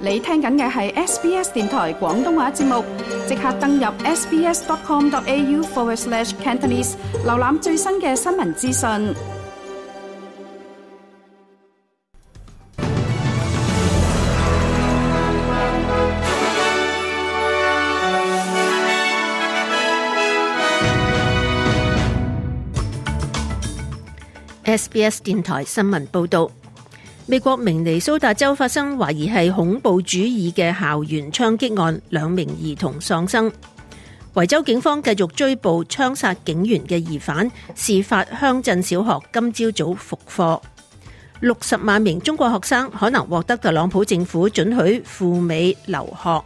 你聽緊嘅係 SBS 電台廣東話節目，即刻登入 sbs.com.au/Cantonese 瀏覽最新嘅新聞資訊。 SBS 電台新聞報導，美國明尼蘇達州發生懷疑係恐怖主義嘅校園槍擊案，2名兒童喪生。維州警方繼續追捕槍殺警員嘅疑犯，事發鄉鎮小學今朝早復課。60萬名中國學生可能獲得特朗普政府准許赴美留學。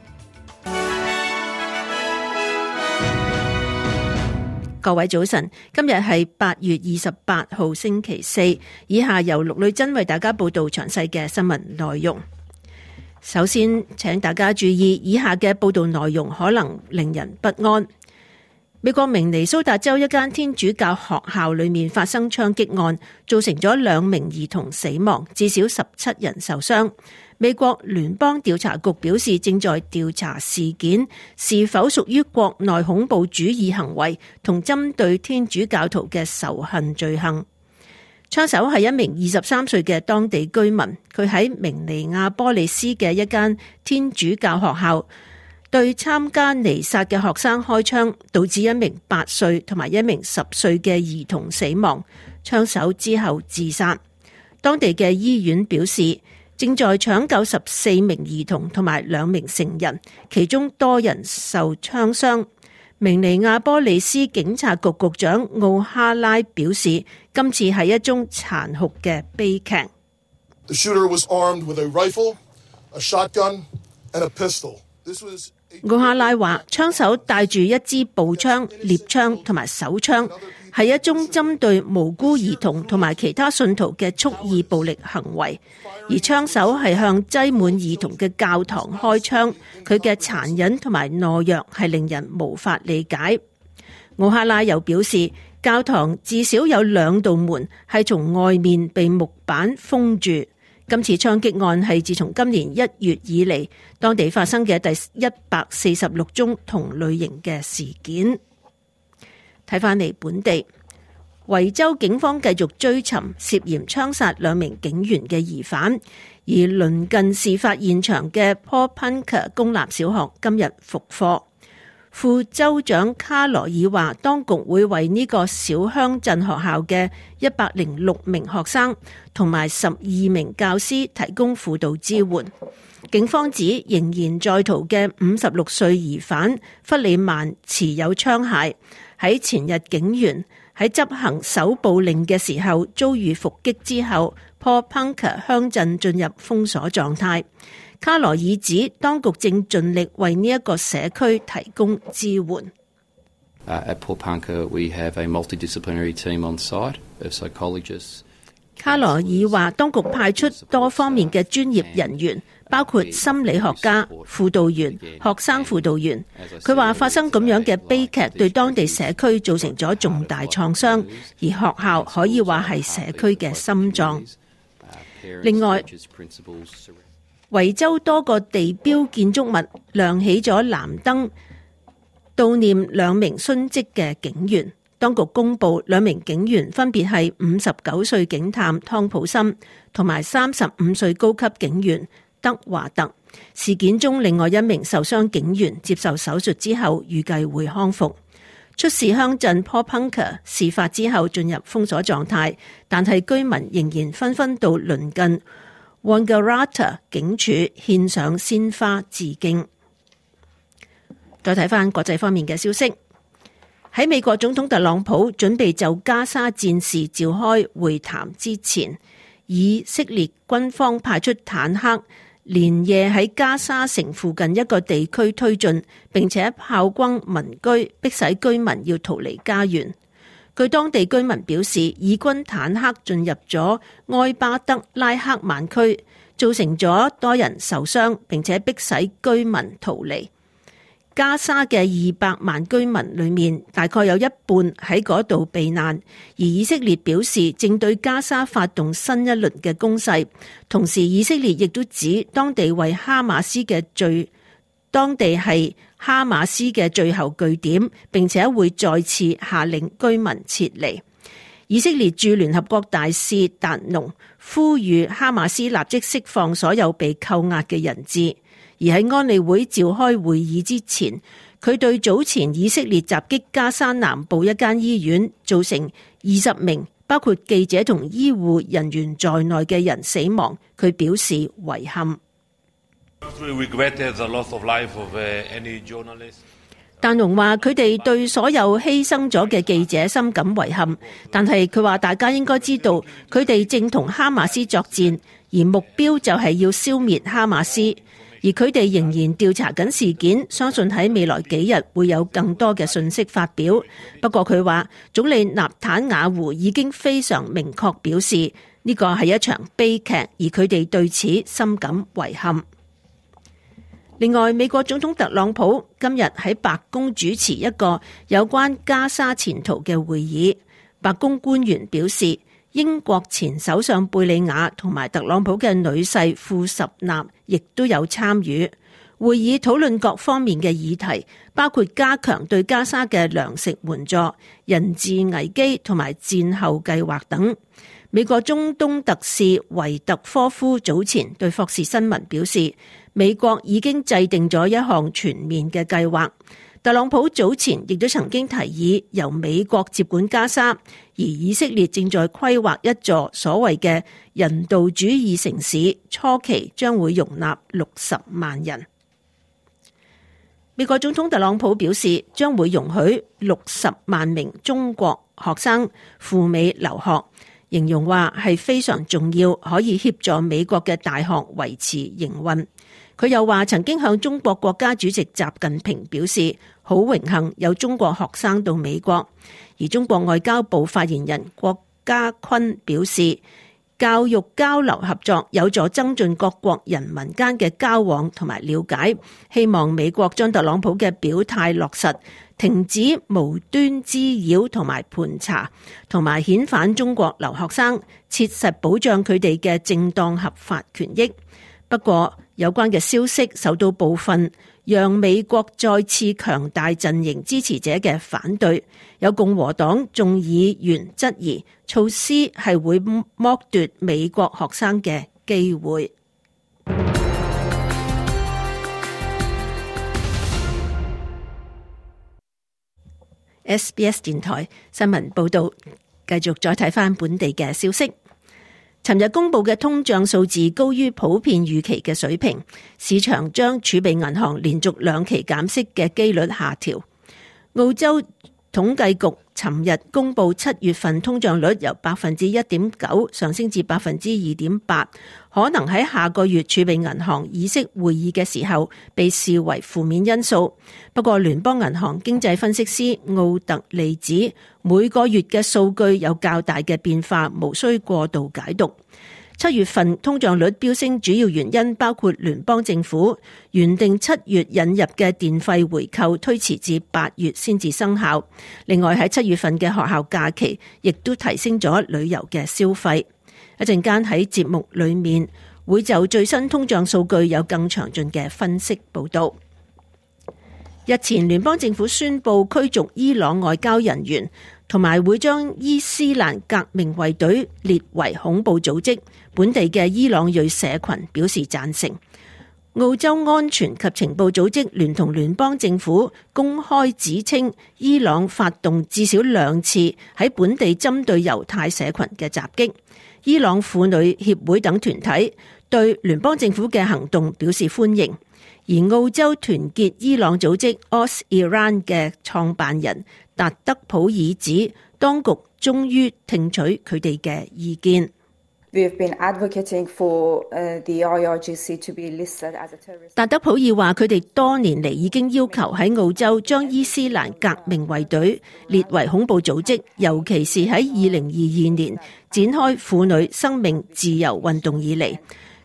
各位早晨，今日係8月28號星期四，以下由陸女珍為大家報道詳細嘅新聞內容。首先，請大家注意，以下嘅報道內容可能令人不安。美國明尼蘇達州一間天主教學校裏面發生槍擊案，造成咗2名兒童死亡，至少17人受傷。美國聯邦調查局表示，正在調查事件是否屬於國內恐怖主義行為同針對天主教徒嘅仇恨罪行。槍手係一名23歲嘅當地居民，佢喺明尼亞波利斯嘅一間天主教學校對參加彌撒嘅學生開槍，導致一名8歲同埋一名10歲嘅兒童死亡。槍手之後自殺。當地嘅醫院表示，正在搶救14名兒童同埋2名成人，其中多人受槍傷。明尼亞波利斯警察局局長奧哈拉表示，今次係一宗殘酷嘅悲劇。 The shooter was armed with a rifle, a shotgun, and a pistol. This was 奧哈拉話，槍手帶住一支步槍、獵槍同埋手槍，係一宗針對無辜兒童同埋其他信徒嘅蓄意暴力行為。而槍手係向擠滿兒童嘅教堂開槍，佢嘅殘忍同埋懦弱係令人無法理解。奧哈拉又表示，教堂至少有2道門係從外面被木板封住。今次槍擊案係自從今年1月以嚟，當地發生嘅第146宗同類型嘅事件。睇返嚟本地，維州警方繼續追尋涉嫌槍殺2名警員嘅疑犯，而鄰近事發現場嘅 Popanka 公立小學今日復課。副州長卡羅爾話，當局會為呢個小鄉鎮學校嘅106名學生同埋12名教師提供輔導支援。警方指仍然在逃嘅56歲疑犯弗里曼持有槍械，喺前日警員喺執行搜捕令嘅時候遭遇伏擊之後， Popanka 鄉鎮進入封鎖狀態。卡羅爾指當局正盡力為呢一個社區提供支援。 At Popanka, we have a multidisciplinary team on site of psychologists. 卡羅爾話，當局派出多方面嘅專業人員，包括心理學家、輔導員、學生輔導員。佢話發生咁樣嘅悲劇對當地社區造成咗重大創傷，而學校可以話係社區嘅心臟。另外，維州多個地標建築物亮起咗藍燈，悼念2名殉職嘅警員。當局公布2名警員分別係59歲警探湯普森同埋35歲高級警員德華特。事件中另外1名受傷警員接受手術之後預計會康復。出事鄉鎮 Popanka 事發之後進入封鎖狀態，但係居民仍然紛紛到鄰近 Wangaratta 警署獻上鮮花致敬。再睇返國際方面嘅消息，喺美國總統特朗普準備就加沙戰事召開會談之前，以色列軍方派出坦克連夜喺加沙城附近一個地區推進，並且炮轟民居，迫使居民要逃離家園。據當地居民表示，以軍坦克進入咗埃巴德拉克曼區，造成咗多人受傷，並且迫使居民逃離。 加沙嘅200萬居民裏面，大概有一半喺嗰度避難，而以色列表示正對加沙發動新一輪嘅攻勢。同時，以色列亦都指當地係哈馬斯嘅最後據點，並且會再次下令居民撤離。以色列駐聯合國大使達農呼籲哈馬斯立即釋放所有被扣押嘅人質。而喺安理會召開會議之前，佢對早前以色列襲擊加沙南部一間醫院，造成20名包括記者同醫護人員在內嘅人死亡，佢表示遺憾。達農話佢哋對所有犧牲咗嘅記者深感遺憾，但係佢話大家應該知道佢哋正同哈馬斯作戰，而目標就係要消滅哈馬斯，而佢哋仍然調查緊事件，相信喺未來幾日會有更多嘅信息發表。不過佢話總理納坦雅胡已經非常明確表示呢個係一場悲劇，而佢哋對此深感遺憾。另外，美國總統特朗普今日喺白宮主持一個有關加沙前途嘅會議。白宮官員表示，英國前首相貝利亞同埋特朗普嘅女婿庫什納亦都有參與。會議討論各方面嘅議題，包括加強對加沙嘅糧食援助、人質危機同埋戰後計劃等。美國中東特使維特科夫早前對霍士新聞表示，美國已經制定咗一項全面嘅計劃。特朗普早前亦都曾經提議由美國接管加沙，而以色列正在規劃一座所謂嘅人道主義城市，初期將會容納60萬人。美國總統特朗普表示，將會容許60萬名中國學生赴美留學，形容話係非常重要，可以協助美國嘅大學維持營運。佢又話曾經向中國國家主席習近平表示，好榮幸有中國學生到美國。而中國外交部發言人郭家坤表示，教育交流合作有助增進各國人民間嘅交往同埋了解，希望美國將特朗普嘅表態落實，停止無端滋擾同埋盤查，同埋遣返中國留學生，切實保障佢哋嘅正當合法權益。不過，有關嘅消息受到部分讓美國再次強大陣營支持者嘅反對，有共和黨眾議員質疑措施係會剝奪美國學生嘅機會。SBS 電台新聞報道，繼續再睇返本地嘅消息。尋日公布嘅通脹數字高於普遍預期嘅水平，市場將儲備銀行連續2期減息嘅機率下調。澳洲統計局尋日公布7月份通脹率由 1.9% 上升至 2.8%， 可能喺下個月儲備銀行議息會議嘅時候被視為負面因素。不過聯邦銀行經濟分析師奧特利指，每個月嘅數據有較大嘅變化，無需過度解讀。7月份通脹率飆升主要原因包括聯邦政府原定7月引入嘅電費回扣推遲至8月先至生效。另外喺7月份嘅學校假期亦都提升咗旅遊嘅消費。一陣間喺節目裏面會就最新通脹數據有更詳盡嘅分析報道。日前聯邦政府宣布驅逐伊朗外交人員，同埋會將伊斯蘭革命衛隊列為恐怖組織。本地嘅伊朗裔社群表示贊成。澳洲安全及情報組織聯同聯邦政府公開指稱，伊朗發動至少2次喺本地針對猶太社群嘅襲擊。伊朗婦女協會等團體對聯邦政府嘅行動表示歡迎。而澳洲團結伊朗組織 Aus Iran 嘅創辦人達德普爾指，當局終於聽取佢哋嘅意見。達德普爾話：佢哋多年嚟已經要求喺澳洲將伊斯蘭革命衛隊列為恐怖組織，尤其是喺2022年展開婦女生命自由運動以嚟。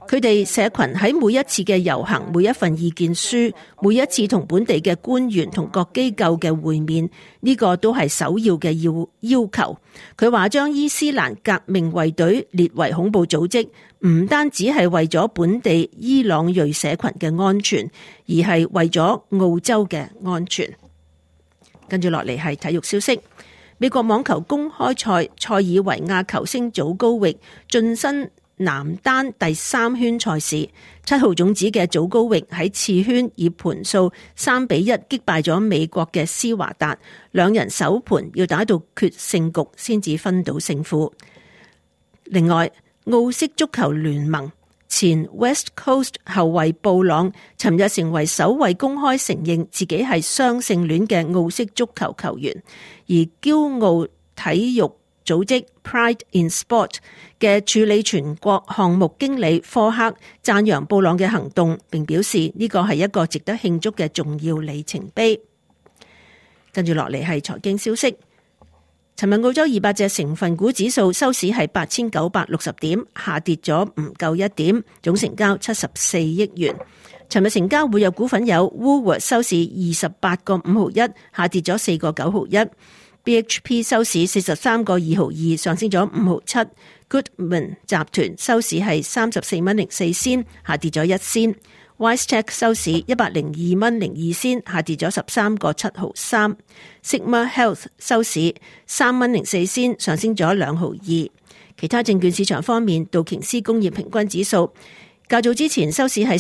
佢哋社群喺每一次嘅遊行、每一份意見書、每一次同本地嘅官員同各機構嘅會面，呢個都係首要嘅要求。佢話將伊斯蘭革命衛隊列為恐怖組織，唔單止係為咗本地伊朗裔社群嘅安全，而係為咗澳洲嘅安全。跟住落嚟係體育消息。美國網球公開賽塞爾維亞球星祖高域晉身男單第3圈賽事，7號種子嘅祖高域喺次圈以盤數3-1擊敗咗美國嘅施華達，兩人首盤要打到決勝局先至分到勝負。另外，澳式足球聯盟前 West Coast 後衛布朗尋日成為首位公開承認自己係雙性戀嘅澳式足球球員，而驕傲體育組織 Pride in Sport 嘅處理全國項目經理科克讚揚布朗嘅行動，並表示呢個係一個值得慶祝嘅重要里程碑。跟住落嚟係財經消息。尋日澳洲200隻成分股指數收市係8960點，下跌咗唔夠1點，總成交74億元。尋日成交活躍股份有 Woolworths 收市28個5毫1，下跌咗4個9毫1。BHP 收市43個2毫2，上升咗5毫7。Goodman 集團收市係34蚊04仙，下跌咗1仙。WiseTech 收市102蚊02仙，下跌咗13個7毫3。Sigma Health 收市3蚊04仙，上升咗2毫2。其他證券市場方面，道瓊斯工業平均指數較早之前收市係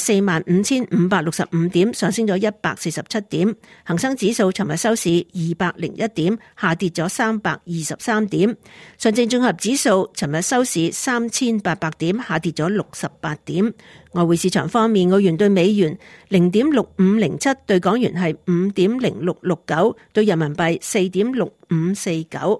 45,565點，上升咗147點。恒生指數尋日收市201點，下跌咗323點。上證綜合指數尋日收市3800點，下跌咗68點。外匯市場方面，澳元對美元0.6507，對港元係5.0669，對人民幣4.6549。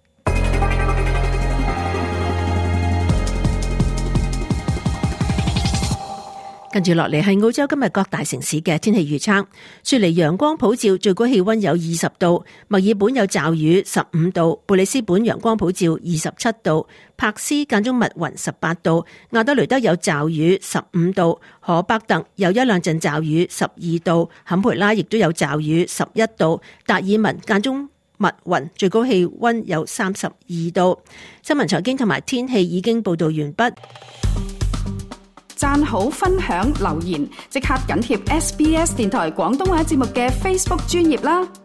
跟住落嚟係澳洲今日各大城市嘅天氣預測。雪梨陽光普照，最高氣溫有20度；墨爾本有驟雨15度；布里斯本陽光普照27度；柏斯間中密雲18度；亞德雷德有驟雨15度；荷伯特有一兩陣驟雨12度；坎培拉亦都有驟雨11度；達爾文間中密雲，最高氣溫有32度。新聞財經同埋天氣已經報道完畢。 讚好、分享、留言，即刻緊貼SBS 電台廣東話節目嘅 Facebook 專頁啦！